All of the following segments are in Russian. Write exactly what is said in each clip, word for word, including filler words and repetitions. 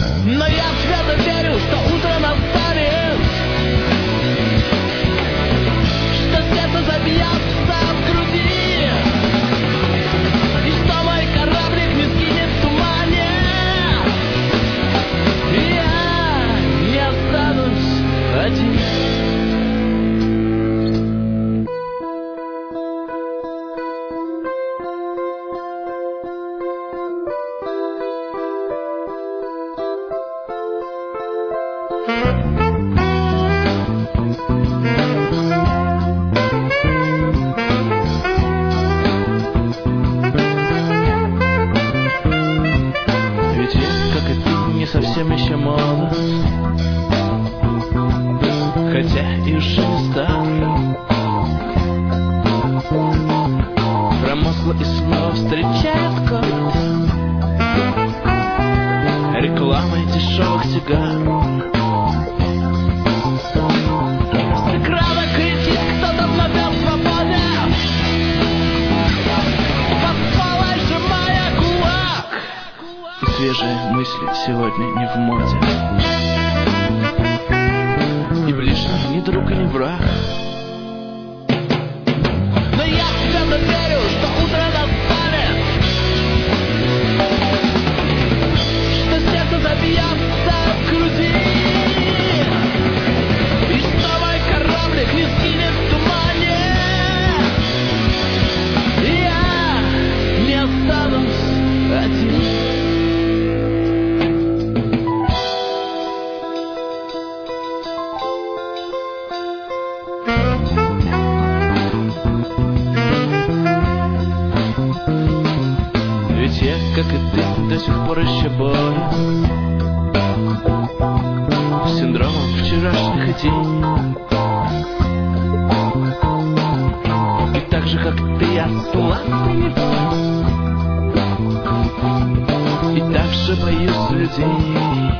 Но я свято верю, что утро настанет, что сердце забьется в груди, и что мой кораблик не сгинет в тумане, и я не останусь один. Совсем еще молод, хотя и уже не стар. Промокла и снова встречает город рекламой дешевых сигар. С экрана кричит кто-то вновь о свободе, подпала, сжимая кулак. И свежие мысли сегодня не в моде, и ближний ни друг и ни враг. Но я свято верю, что утро настанет, что сердце забьется в груди, и что мой кораблик не сгинет в тумане, и я не останусь один. Ведь я, как и ты, до сих пор еще болен синдромом вчерашних идей. И так же, как ты, я слабый, и так же боюсь людей.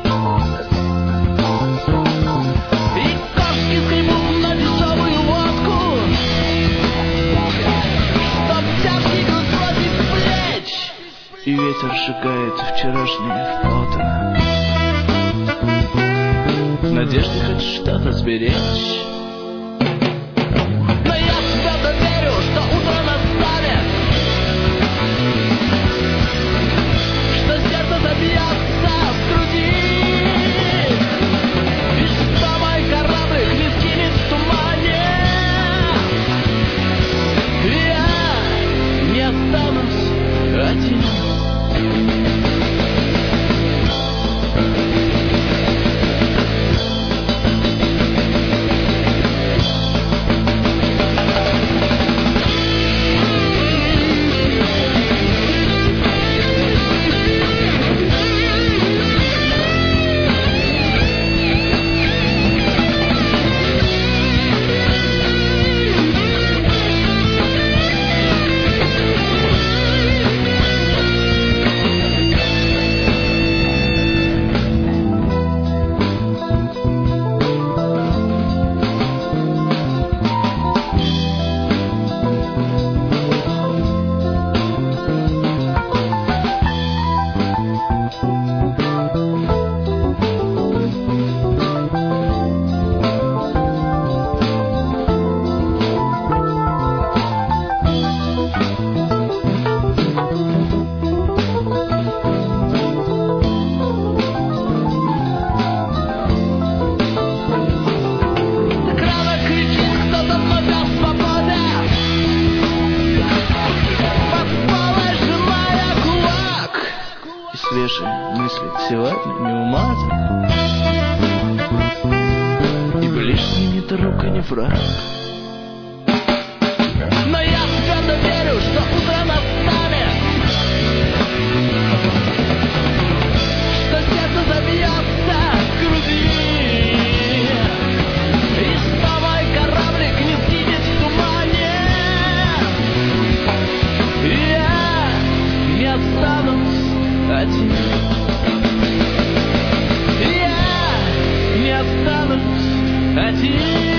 И кошки скребут на дешевую водку, чтоб тяжкий груз сбросить с плеч. И ветер сжигает вчерашнее фото в надежде хоть что-то сберечь. Но я свято верю, что утро настанет, что сердце забьется в груди, и что мой кораблик не сгинет в тумане, и я не останусь один. Свежие мысли сегодня не умазан, и ближний ни друг и ни враг. Но я свято верю, что утро настанет, что сердце забьется в груди, и что мой кораблик не сгинет в тумане, и я не останусь один. Я не останусь один.